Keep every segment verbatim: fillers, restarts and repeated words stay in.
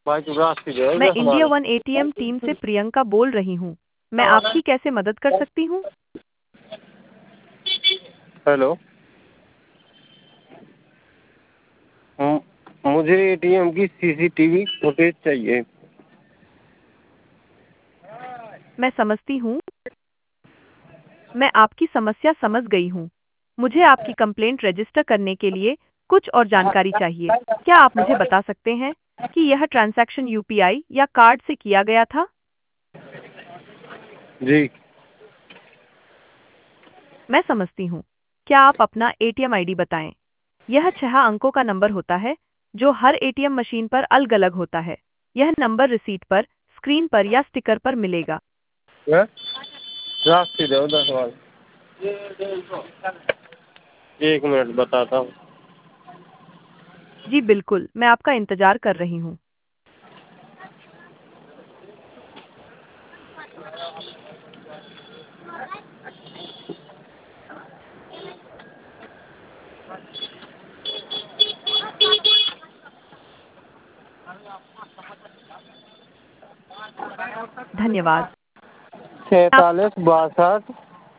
भाई तू रास्ते मैं जाएगा इंडिया हमारे। वन एटीएम टीम से प्रियंका बोल रही हूँ। मैं आपकी कैसे मदद कर सकती हूँ? हेलो। हम्म, मुझे एटीएम की सीसीटीवी फुटेज चाहिए। मैं समझती हूँ। मैं आपकी समस्या समझ गई हूँ। मुझे आपकी कंप्लेंट रजिस्टर करने के लिए कुछ और जानकारी चाहिए। क्या आप मुझे बता सकते हैं कि यह ट्रांजैक्शन यूपीआई या कार्ड से किया गया था? जी। मैं समझती हूँ। क्या आप अपना एटीएम आईडी बताएं? यह छह अंकों का नंबर होता है जो हर एटीएम मशीन पर अलग-अलग होता है। यह नंबर रिसीट पर, स्क्रीन पर या स्टिकर पर मिलेगा। है? रास्ते जाओ दस बार। एक मिनट बताता हूँ। जी बिल्कुल, मैं आपका इंतजार कर रही हूँ। धन्यवाद। आप सैतालीस बासठ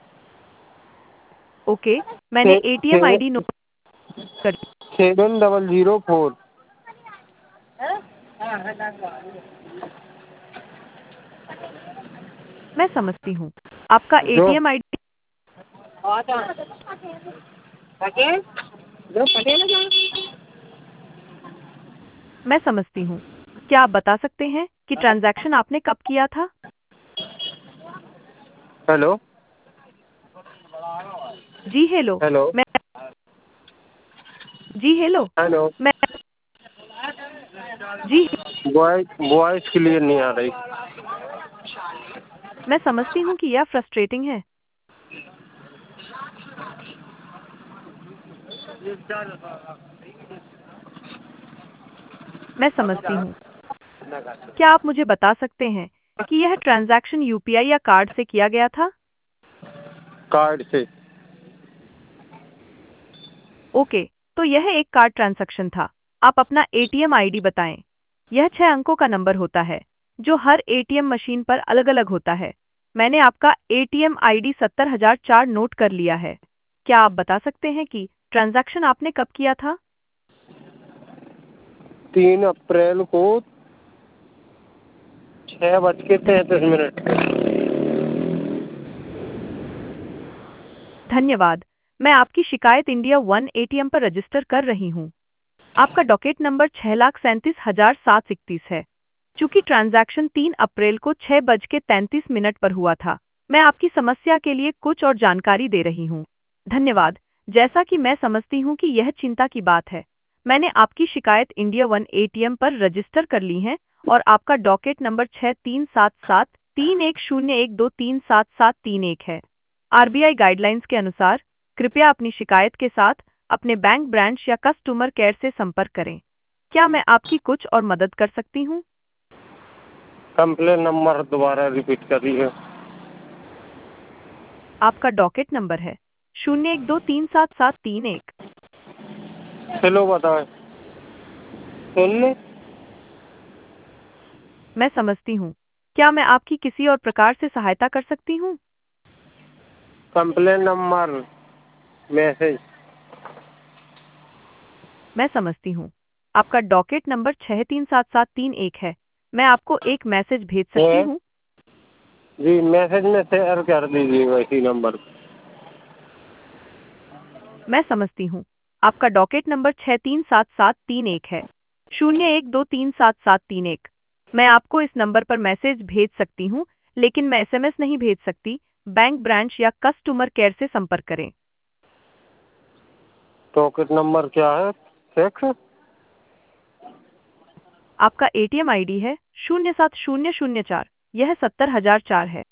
ओके, मैंने एटीएम आईडी नोट कर ली। Seven double zero four. मैं समझती हूँ। आपका जो एटीएम आईडी जो पटेल जो मैं समझती हूँ। क्या आप बता सकते हैं कि ट्रांजैक्शन आपने कब किया था? हेलो। जी हेलो। हेलो। मैं जी हेलो। हेलो। मैं जी वॉइस वॉइस क्लियर नहीं आ रही। मैं समझती हूँ कि यह फ्रस्ट्रेटिंग है। मैं समझती हूँ। क्या आप मुझे बता सकते हैं कि यह ट्रांजैक्शन यूपीआई या कार्ड से किया गया था? कार्ड से। ओके, तो यह एक कार्ड ट्रांजैक्शन था। आप अपना एटीएम आईडी बताएं। यह छह अंकों का नंबर होता है जो हर एटीएम मशीन पर अलग-अलग होता है। मैंने आपका एटीएम आईडी सत्तर हजार चार नोट कर लिया है। क्या आप बता सकते हैं कि ट्रांजैक्शन आपने कब किया था? तीन अप्रैल को छह बज के तैंतीस मिनट पे। धन्यवाद। मैं आपकी शिकायत इंडिया वन एटीएम पर रजिस्टर कर रही हूँ। आपका डॉकेट नंबर छह लाख सैंतीस हजार सात सौ इकतीस है। चूंकि ट्रांजैक्शन तीन अप्रैल को छह बज के तैंतीस मिनट पर हुआ था, मैं आपकी समस्या के लिए कुछ और जानकारी दे रही हूँ। धन्यवाद। जैसा कि मैं समझती हूँ कि यह चिंता की बात है, मैंने आपकी शिकायत इंडिया वन एटीएम पर रजिस्टर कर ली है और आपका डॉकेट नंबर छह तीन सात सात तीन एक शून्य एक दो तीन सात सात तीन एक है। आरबीआई गाइडलाइंस के अनुसार कृपया अपनी शिकायत के साथ अपने बैंक ब्रांच या कस्टमर केयर से संपर्क करें। क्या मैं आपकी कुछ और मदद कर सकती हूँ? कंप्लेन नंबर दोबारा रिपीट करिए। आपका डॉकेट नंबर है शून्य एक दो तीन सात सात तीन एक। हेलो बताएं। सुनने। मैं समझती हूँ। क्या मैं आपकी किसी और प्रकार से सहायता कर सकती हूँ? Complain number message. मैं समझती हूँ। आपका डॉकेट नंबर छह तीन सात सात तीन एक है। मैं आपको एक मैसेज भेज सकती है हूँ। जी, मैसेज में शेयर कर दीजिएगा इसी नंबर पर। मैं समझती हूँ। आपका डॉकेट नंबर छह तीन सात सात तीन एक है। शून्य एक दो तीन सात सात तीन एक। मैं आपको इस नंबर पर मैसेज भेज सकती हूँ, लेकिन मैं एसएमएस नहीं भेज सकती। बैंक ब्रांच या कस्टमर केयर से संपर्क करें। डॉकेट नंबर क्या है? सिक्स। आपका एटीएम आईडी है शून्य सात शून्य शून्य चार। यह सत्तर हजार चार है।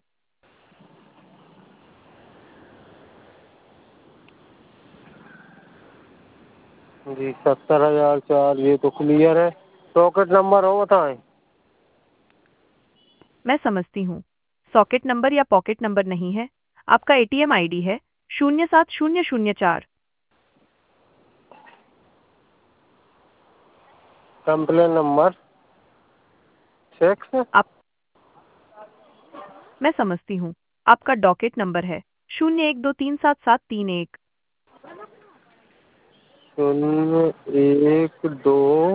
जी सत्तर हजार चार, ये तो क्लियर है। डॉकेट नंबर हो बताएं। मैं समझती हूँ। सॉकेट नंबर या पॉकेट नंबर नहीं है। आपका एटीएम आईडी है शून्य सात शून्य शून्य चार। Complain number six. आप मैं समझती हूँ। आपका डॉकेट नंबर है शून्य एक दो तीन सात सात तीन एक। शून्य एक दो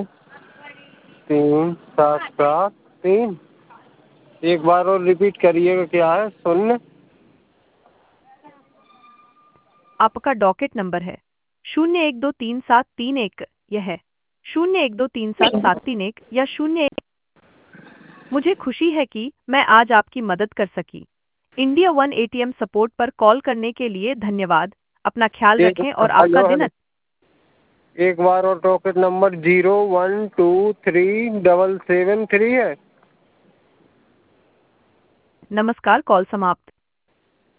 तीन सात सात तीन। एक बार और रिपीट करिएगा, क्या है? शून्य आपका डॉकेट नंबर है शून्य एक दो तीन सात तीन एक। यह है शून्य एक दो तीन सात सात तीन एक या शून्य एक। मुझे खुशी है कि मैं आज आपकी मदद कर सकी। इंडिया वन एटीएम सपोर्ट पर कॉल करने के लिए धन्यवाद। अपना ख्याल एक रखें और आपका हेलो दिन हेलो अच्छा। एक बार और docket number zero one two three double seven three है। नमस्कार, कॉल समाप्त।